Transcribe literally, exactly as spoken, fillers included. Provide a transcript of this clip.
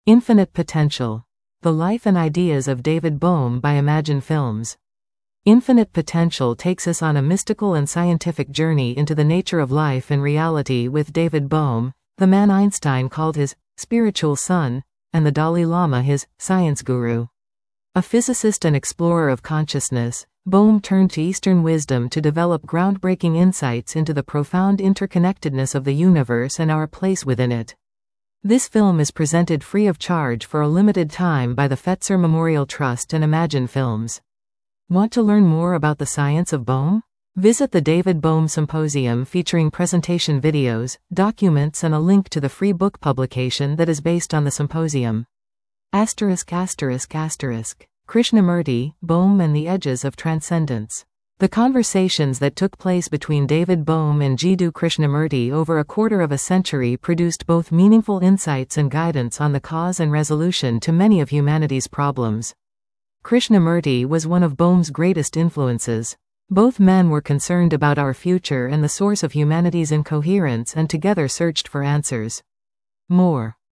Infinite Potential. The Life and Ideas of David Bohm by Imagine Films. Infinite Potential takes us on a mystical and scientific journey into the nature of life and reality with David Bohm, the man Einstein called his spiritual son, and the Dalai Lama his science guru. A physicist and explorer of consciousness, Bohm turned to Eastern wisdom to develop groundbreaking insights into the profound interconnectedness of the universe and our place within it. This film is presented free of charge for a limited time by the Fetzer Memorial Trust and Imagine Films. Want to learn more about the science of Bohm? Visit the David Bohm Symposium featuring presentation videos, documents and a link to the free book publication that is based on the symposium. Asterisk asterisk asterisk. Krishnamurti, Bohm and the Edges of Transcendence. The conversations that took place between David Bohm and Jiddu Krishnamurti over a quarter of a century produced both meaningful insights and guidance on the cause and resolution to many of humanity's problems. Krishnamurti was one of Bohm's greatest influences. Both men were concerned about our future and the source of humanity's incoherence and together searched for answers. More.